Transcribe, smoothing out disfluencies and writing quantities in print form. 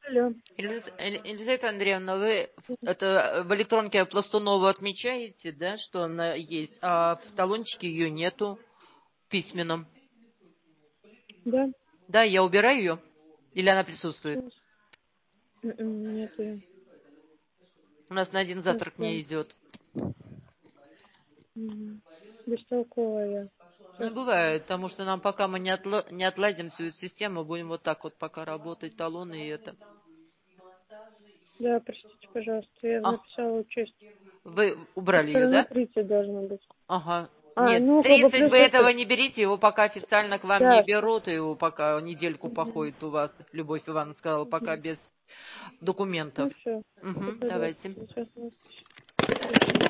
Алло. Елизавета Андреевна, вы это в электронке Пластунову отмечаете, да, что она есть, а в талончике ее нету в письменном? Да? Да, я убираю ее? Или она присутствует? Нет ее. У нас на один завтрак не идет. Бестолковая. Ну, бывает, потому что нам пока мы не отладим всю эту систему, будем вот так вот пока работать, талоны и это. Да, простите, пожалуйста, я написала учесть. Вы убрали ее, Сторона да? 30 должно быть. Ага. Нет, Ну, как бы 30 плюс вы этого это... не берите, его пока официально к вам не Да. берут, его пока недельку походит у вас, Любовь Ивановна сказала, пока без документов. Ну, все. Угу, давайте. Сейчас